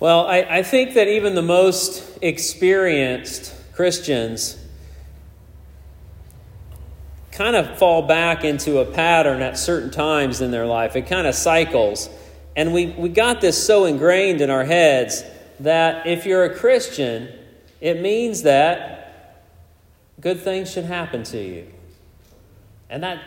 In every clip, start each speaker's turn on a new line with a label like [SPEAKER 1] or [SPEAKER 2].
[SPEAKER 1] Well, I think that even the most experienced Christians kind of fall back into a pattern at certain times in their life. It kind of cycles. And we got this so ingrained in our heads that if you're a Christian, it means that good things should happen to you. And that,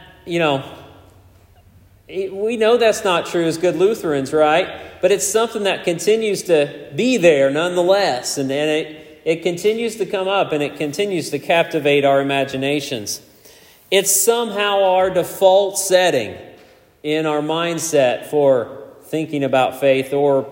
[SPEAKER 1] we know that's not true as good Lutherans, right? But it's something that continues to be there nonetheless. And it continues to come up and it continues to captivate our imaginations. It's somehow our default setting in our mindset for thinking about faith or,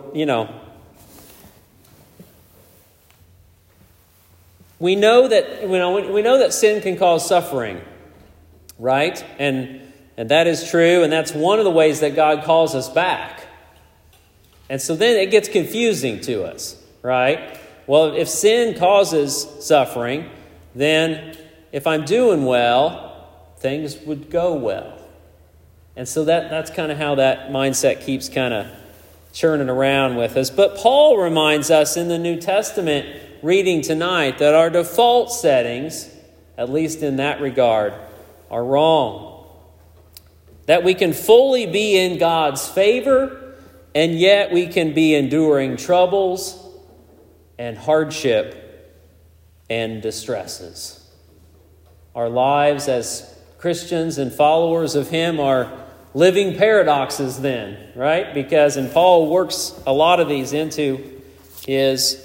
[SPEAKER 1] we know that sin can cause suffering, right? And that is true, and that's one of the ways that God calls us back. And so then it gets confusing to us, right? Well, if sin causes suffering, then if I'm doing well, things would go well. And so that's kind of how that mindset keeps kind of churning around with us. But Paul reminds us in the New Testament reading tonight that our default settings, at least in that regard, are wrong. That we can fully be in God's favor, and yet we can be enduring troubles and hardship and distresses. Our lives as Christians and followers of Him are living paradoxes then, right? And Paul works a lot of these into his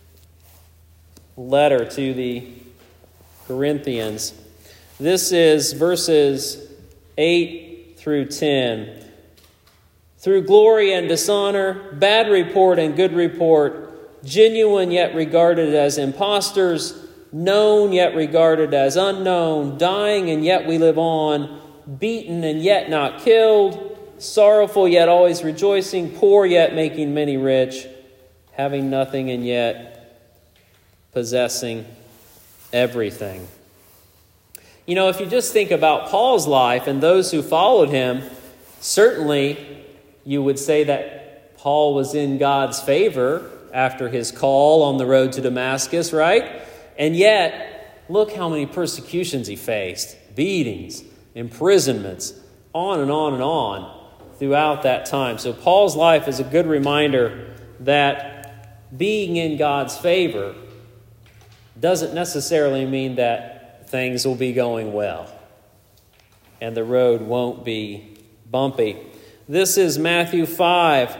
[SPEAKER 1] letter to the Corinthians. This is verses 8 through 10. Through glory and dishonor, bad report and good report, genuine yet regarded as impostors, known yet regarded as unknown, dying and yet we live on, beaten and yet not killed, sorrowful yet always rejoicing, poor yet making many rich, having nothing and yet possessing everything. If you just think about Paul's life and those who followed him, certainly you would say that Paul was in God's favor after his call on the road to Damascus, right? And yet, look how many persecutions he faced. Beatings, imprisonments, on and on and on throughout that time. So Paul's life is a good reminder that being in God's favor doesn't necessarily mean that things will be going well and the road won't be bumpy. This is Matthew 5,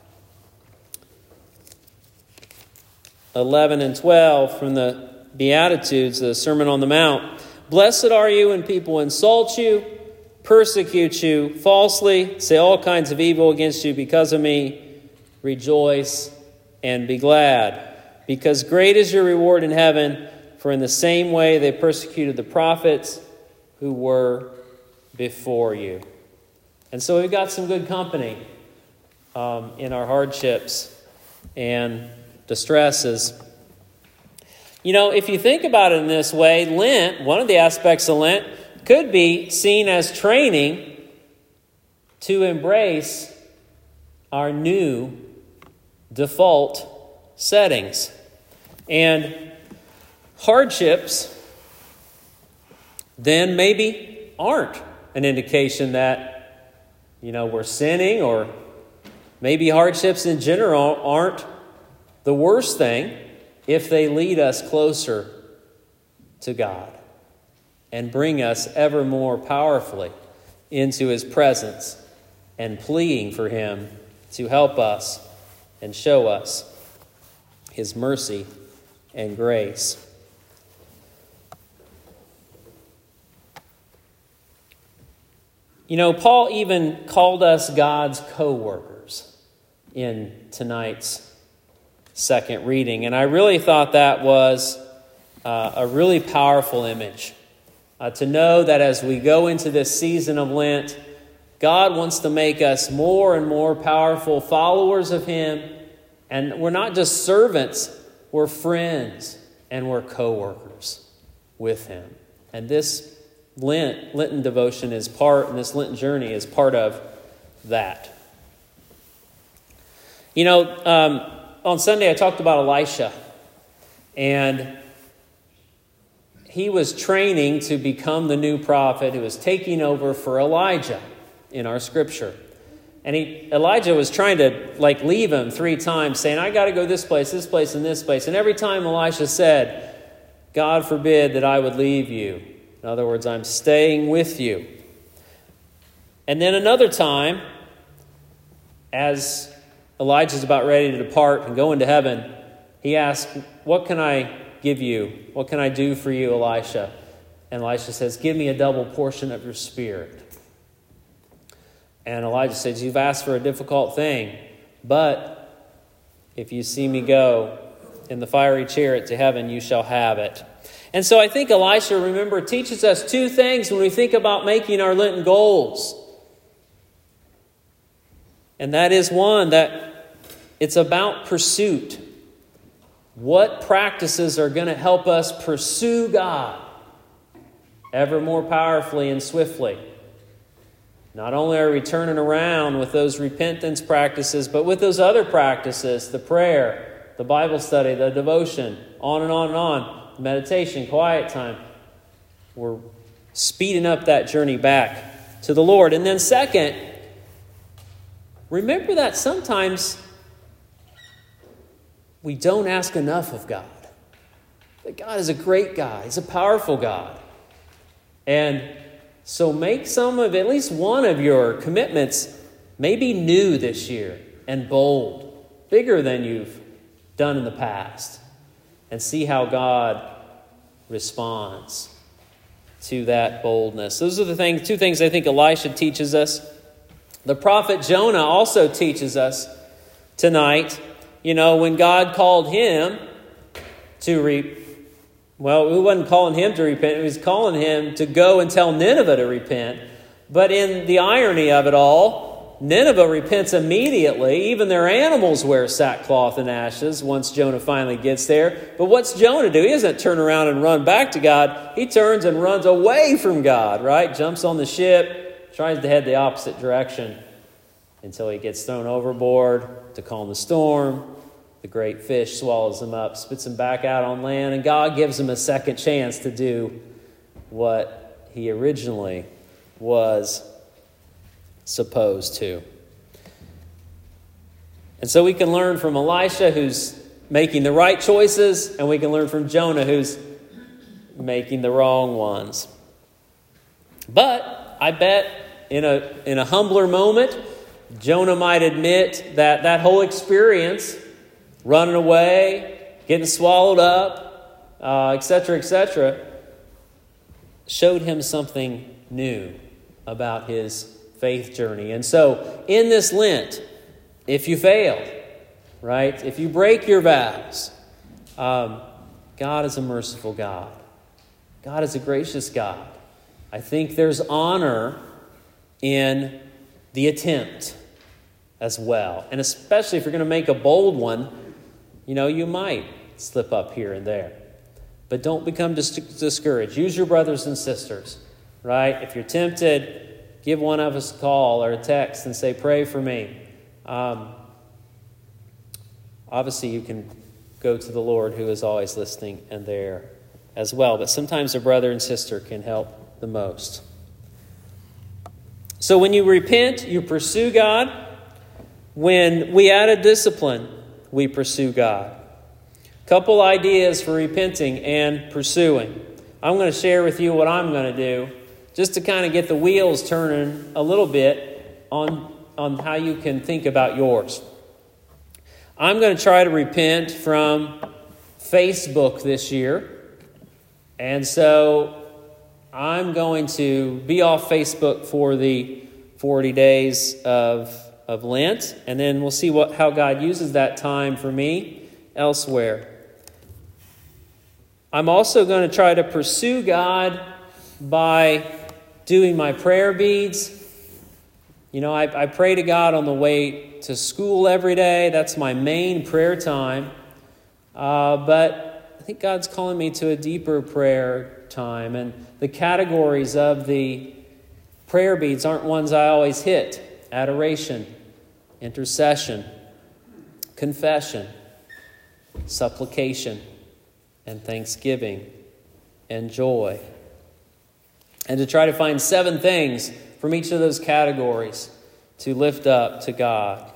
[SPEAKER 1] 11 and 12 from the Beatitudes, the Sermon on the Mount. Blessed are you when people insult you, persecute you, falsely say all kinds of evil against you because of me. Rejoice and be glad, because great is your reward in heaven, for in the same way they persecuted the prophets who were before you. And so we've got some good company in our hardships and distresses. If you think about it in this way, Lent, one of the aspects of Lent, could be seen as training to embrace our new default settings. And hardships then maybe aren't an indication that we're sinning, or maybe hardships in general aren't the worst thing if they lead us closer to God and bring us ever more powerfully into His presence and pleading for Him to help us and show us His mercy and grace. Paul even called us God's co-workers in tonight's second reading. And I really thought that was a really powerful image. To know that as we go into this season of Lent, God wants to make us more and more powerful followers of Him. And we're not just servants, we're friends and we're co-workers with Him. And this Lenten devotion is part, and this Lenten journey is part of that. on Sunday I talked about Elisha, and he was training to become the new prophet who was taking over for Elijah in our scripture. And Elijah was trying to leave him 3 times, saying, I got to go this place, and this place. And every time Elisha said, God forbid that I would leave you. In other words, I'm staying with you. And then another time, as Elijah's about ready to depart and go into heaven, he asked, what can I give you? What can I do for you, Elisha? And Elisha says, give me a double portion of your spirit. And Elijah says, you've asked for a difficult thing, but if you see me go in the fiery chariot to heaven, you shall have it. And so I think Elisha, remember, teaches us 2 things when we think about making our Lenten goals. And that is, one, that it's about pursuit. What practices are going to help us pursue God ever more powerfully and swiftly? Not only are we turning around with those repentance practices, but with those other practices, the prayer, the Bible study, the devotion, on and on and on, meditation, quiet time. We're speeding up that journey back to the Lord. And then second, remember that sometimes we don't ask enough of God. That God is a great God. He's a powerful God. And so make some of, at least one of your commitments, maybe new this year and bold, bigger than you've done in the past, and see how God responds to that boldness. Those are the 2 things I think Elisha teaches us. The prophet Jonah also teaches us tonight. When God called him to well, we wasn't calling him to repent. He was calling him to go and tell Nineveh to repent. But in the irony of it all, Nineveh repents immediately. Even their animals wear sackcloth and ashes once Jonah finally gets there. But what's Jonah do? He doesn't turn around and run back to God. He turns and runs away from God, right? Jumps on the ship, tries to head the opposite direction until he gets thrown overboard to calm the storm. The great fish swallows him up, spits him back out on land, and God gives him a second chance to do what he originally was supposed to. And so we can learn from Elisha, who's making the right choices, and we can learn from Jonah, who's making the wrong ones. But I bet in a humbler moment, Jonah might admit that whole experience, running away, getting swallowed up, etc., showed him something new about his faith journey. And so, in this Lent, if you fail, right, if you break your vows, God is a merciful God. God is a gracious God. I think there's honor in the attempt as well. And especially if you're going to make a bold one, you might slip up here and there. But don't become discouraged. Use your brothers and sisters, right? If you're tempted, give one of us a call or a text and say, pray for me. Obviously, you can go to the Lord, who is always listening and there as well. But sometimes a brother and sister can help the most. So when you repent, you pursue God. When we add a discipline, we pursue God. Couple ideas for repenting and pursuing. I'm going to share with you what I'm going to do just to kind of get the wheels turning a little bit on how you can think about yours. I'm going to try to repent from Facebook this year. And so I'm going to be off Facebook for the 40 days of Lent, and then we'll see how God uses that time for me elsewhere. I'm also going to try to pursue God by doing my prayer beads. I pray to God on the way to school every day. That's my main prayer time. But I think God's calling me to a deeper prayer time, and the categories of the prayer beads aren't ones I always hit. Adoration, intercession, confession, supplication and thanksgiving and joy. And to try to find 7 things from each of those categories to lift up to God.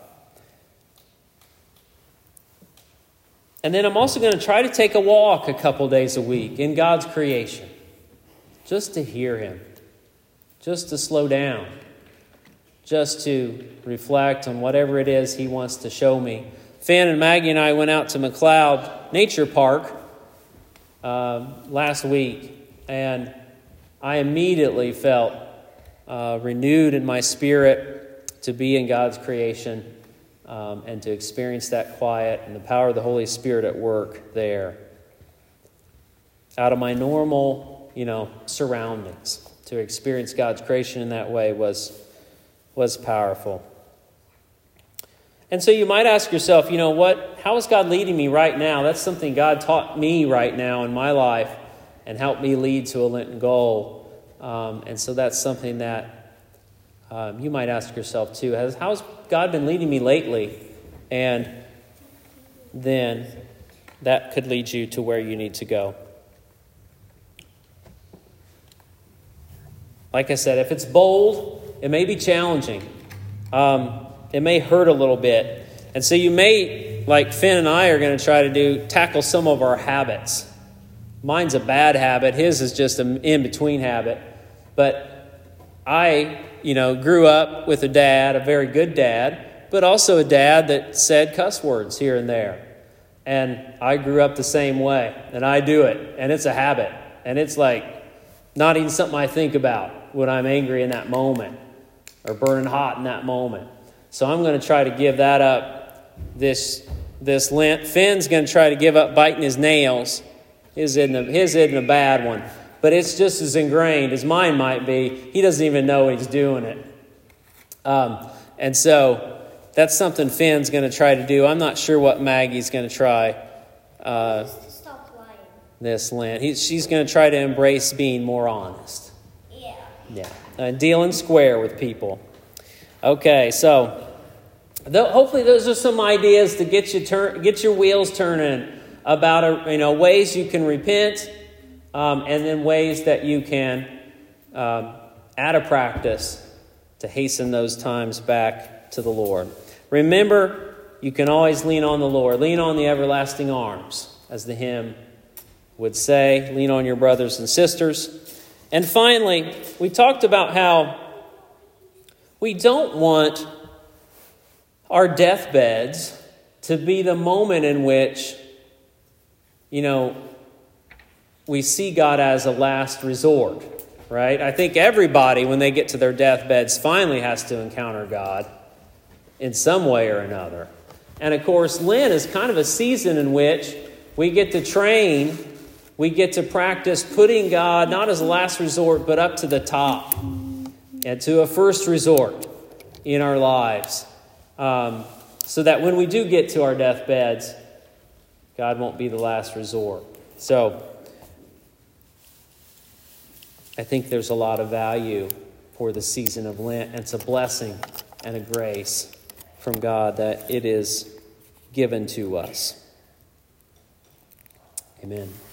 [SPEAKER 1] And then I'm also going to try to take a walk a couple days a week in God's creation. Just to hear Him. Just to slow down. Just to reflect on whatever it is He wants to show me. Finn and Maggie and I went out to McLeod Nature Park last week. And I immediately felt renewed in my spirit to be in God's creation. And to experience that quiet and the power of the Holy Spirit at work there. Out of my normal, surroundings. To experience God's creation in that way was powerful. And so you might ask yourself, how is God leading me right now? That's something God taught me right now in my life and helped me lead to a Lenten goal. And so that's something that you might ask yourself too. How's God been leading me lately? And then that could lead you to where you need to go. Like I said, if it's bold, it may be challenging. It may hurt a little bit. And so you may, like Finn and I are going to try to tackle some of our habits. Mine's a bad habit. His is just an in-between habit. But I grew up with a dad, a very good dad, but also a dad that said cuss words here and there. And I grew up the same way, and I do it, and it's a habit. And it's like not even something I think about when I'm angry in that moment or burning hot in that moment. So I'm going to try to give that up this Lent. Finn's going to try to give up biting his nails. His isn't a bad one. But it's just as ingrained as mine might be. He doesn't even know he's doing it. And so that's something Finn's going to try to do. I'm not sure what Maggie's going to try
[SPEAKER 2] Stop lying.
[SPEAKER 1] This Lent. She's going to try to embrace being more honest. Yeah. Dealing square with people. Okay, so hopefully those are some ideas to get your wheels turning about ways you can repent. And then ways that you can add a practice to hasten those times back to the Lord. Remember, you can always lean on the Lord. Lean on the everlasting arms, as the hymn would say. Lean on your brothers and sisters. And finally, we talked about how we don't want our deathbeds to be the moment in which, we see God as a last resort, right? I think everybody, when they get to their deathbeds, finally has to encounter God in some way or another. And of course, Lent is kind of a season in which we get to train, we get to practice putting God not as a last resort, but up to the top and to a first resort in our lives. So that when we do get to our deathbeds, God won't be the last resort. So I think there's a lot of value for the season of Lent. And it's a blessing and a grace from God that it is given to us. Amen.